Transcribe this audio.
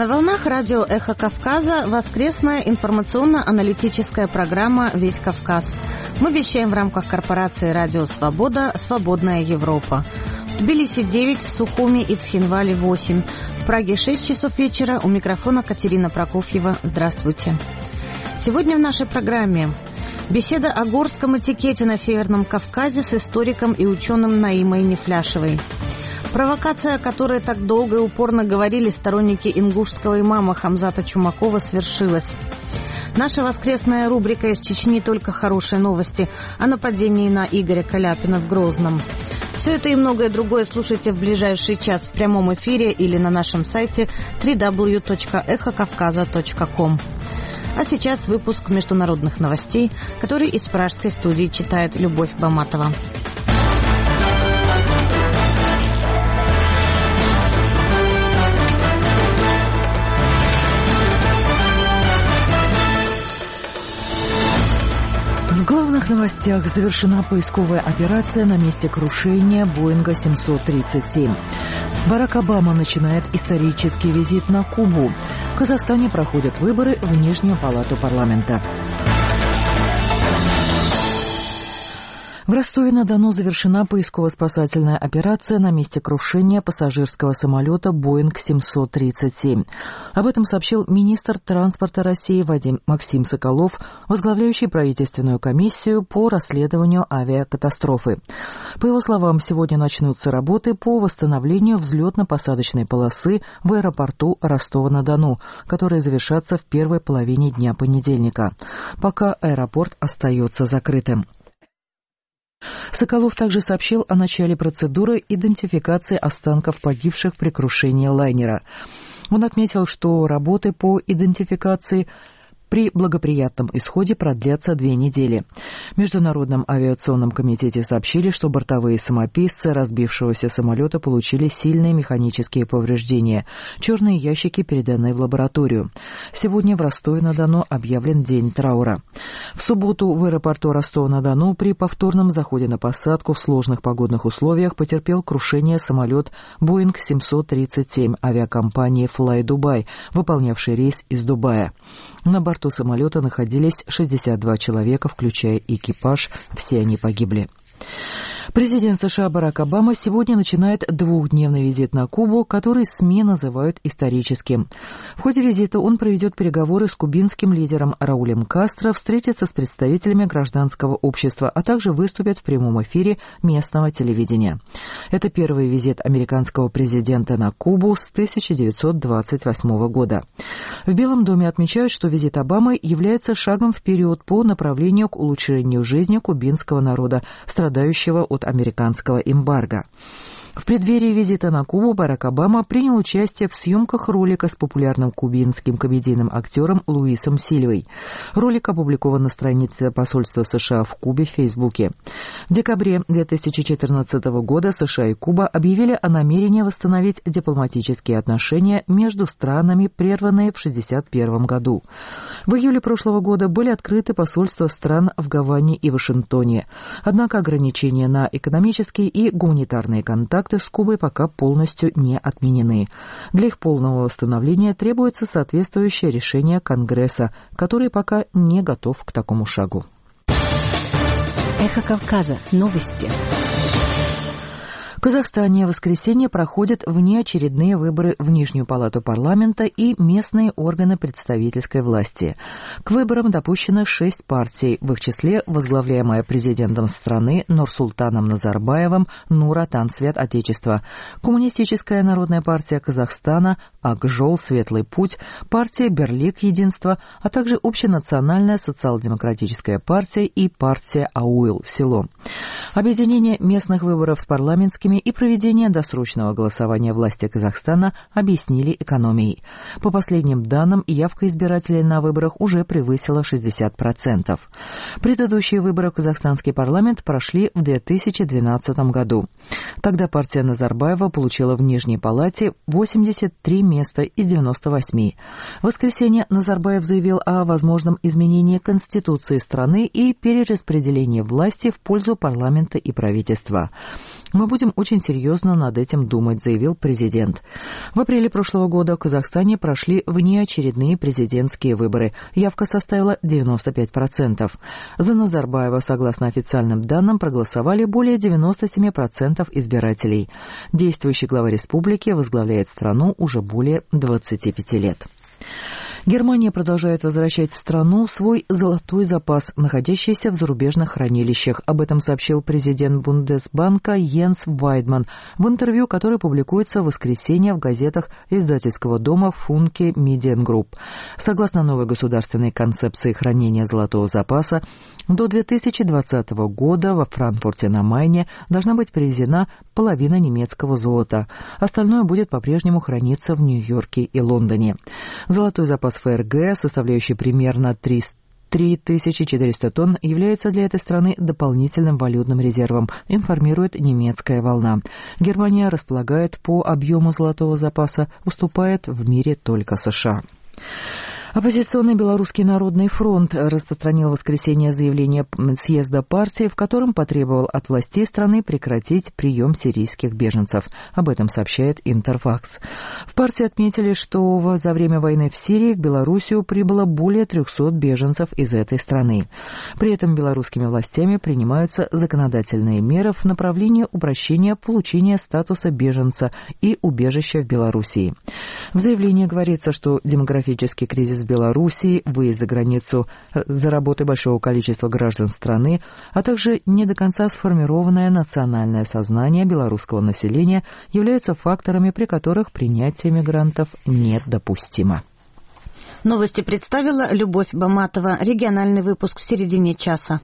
На волнах радио «Эхо Кавказа» воскресная информационно-аналитическая программа «Весь Кавказ». Мы вещаем в рамках корпорации «Радио Свобода. Свободная Европа». В Тбилиси 9, в Сухуми и Цхинвале 8. В Праге 6 часов вечера. У микрофона Катерина Прокофьева. Здравствуйте. Сегодня в нашей программе беседа о горском этикете на Северном Кавказе с историком и ученым Наимой Нефляшевой. Провокация, о которой так долго и упорно говорили сторонники ингушского имама Хамзата Чумакова, свершилась. Наша воскресная рубрика «Из Чечни только хорошие новости» о нападении на Игоря Каляпина в Грозном. Все это и многое другое слушайте в ближайший час в прямом эфире или на нашем сайте www.эхокавказа.ком. А сейчас выпуск международных новостей, который из пражской студии читает Любовь Баматова. В главных новостях: завершена поисковая операция на месте крушения Боинга 737. Барак Обама начинает исторический визит на Кубу. В Казахстане проходят выборы в Нижнюю палату парламента. В Ростове-на-Дону завершена поисково-спасательная операция на месте крушения пассажирского самолета Боинг 737. Об этом сообщил министр транспорта России Максим Соколов, возглавляющий правительственную комиссию по расследованию авиакатастрофы. По его словам, сегодня начнутся работы по восстановлению взлетно-посадочной полосы в аэропорту Ростова-на-Дону, которые завершатся в первой половине дня понедельника. Пока аэропорт остается закрытым. Соколов также сообщил о начале процедуры идентификации останков погибших при крушении лайнера. Он отметил, что работы по идентификации при благоприятном исходе продлятся 2 недели. В Международном авиационном комитете сообщили, что бортовые самописцы разбившегося самолета получили сильные механические повреждения. Черные ящики переданы в лабораторию. Сегодня в Ростове-на-Дону объявлен день траура. В субботу в аэропорту Ростова-на-Дону при повторном заходе на посадку в сложных погодных условиях потерпел крушение самолет Боинг 737 авиакомпании Fly Dubai, выполнявший рейс из Дубая. На борту самолета находились 62 человека, включая экипаж. Все они погибли. Президент США Барак Обама сегодня начинает 2-дневный визит на Кубу, который СМИ называют историческим. В ходе визита он проведет переговоры с кубинским лидером Раулем Кастро, встретится с представителями гражданского общества, а также выступит в прямом эфире местного телевидения. Это первый визит американского президента на Кубу с 1928 года. В Белом доме отмечают, что визит Обамы является шагом вперед по направлению к улучшению жизни кубинского народа, страдающего от американского эмбарго. В преддверии визита на Кубу Барак Обама принял участие в съемках ролика с популярным кубинским комедийным актером Луисом Сильвой. Ролик опубликован на странице посольства США в Кубе в Фейсбуке. В декабре 2014 года США и Куба объявили о намерении восстановить дипломатические отношения между странами, прерванные в 1961 году. В июле прошлого года были открыты посольства стран в Гаване и Вашингтоне. Однако ограничения на экономические и гуманитарные контакты с Кубой пока полностью не отменены. Для их полного восстановления требуется соответствующее решение Конгресса, который пока не готов к такому шагу. Эхо Кавказа. Новости. В Казахстане в воскресенье проходят внеочередные выборы в Нижнюю палату парламента и местные органы представительской власти. К выборам допущено 6 партий, в их числе возглавляемая президентом страны Нурсултаном Назарбаевым Нур-Отан Свет Отечества, Коммунистическая народная партия Казахстана, Ак-Жол Светлый путь, партия Берлик Единство, а также Общенациональная социал-демократическая партия и партия Ауил Село. Объединение местных выборов с парламентскими и проведение досрочного голосования власти Казахстана объяснили экономией. По последним данным, явка избирателей на выборах уже превысила 60%. Предыдущие выборы в казахстанский парламент прошли в 2012 году. Тогда партия Назарбаева получила в Нижней палате 83 места из 98. В воскресенье Назарбаев заявил о возможном изменении Конституции страны и перераспределении власти в пользу парламента и правительства. «Мы будем очень серьезно над этим думать, заявил президент. В апреле прошлого года в Казахстане прошли внеочередные президентские выборы. Явка составила 95%. За Назарбаева, согласно официальным данным, проголосовали более 97% избирателей. Действующий глава республики возглавляет страну уже более 25 лет. Германия продолжает возвращать в страну свой золотой запас, находящийся в зарубежных хранилищах. Об этом сообщил президент Бундесбанка Йенс Вайдман в интервью, которое публикуется в воскресенье в газетах издательского дома Funke Mediengroup. Согласно новой государственной концепции хранения золотого запаса, до 2020 года во Франкфурте на Майне должна быть привезена половина немецкого золота. Остальное будет по-прежнему храниться в Нью-Йорке и Лондоне. Золотой запас ФРГ, составляющий примерно 3400 тонн, является для этой страны дополнительным валютным резервом, информирует немецкая «Волна». Германия располагает по объему золотого запаса, уступает в мире только США. Оппозиционный Белорусский народный фронт распространил в воскресенье заявление съезда партии, в котором потребовал от властей страны прекратить прием сирийских беженцев. Об этом сообщает Интерфакс. В партии отметили, что за время войны в Сирии в Белоруссию прибыло более 300 беженцев из этой страны. При этом белорусскими властями принимаются законодательные меры в направлении упрощения получения статуса беженца и убежища в Белоруссии. В заявлении говорится, что демографический кризис в Белоруссии, выезд за границу за работой большого количества граждан страны, а также не до конца сформированное национальное сознание белорусского населения являются факторами, при которых принятие мигрантов недопустимо. Новости представила Любовь Баматова. Региональный выпуск в середине часа.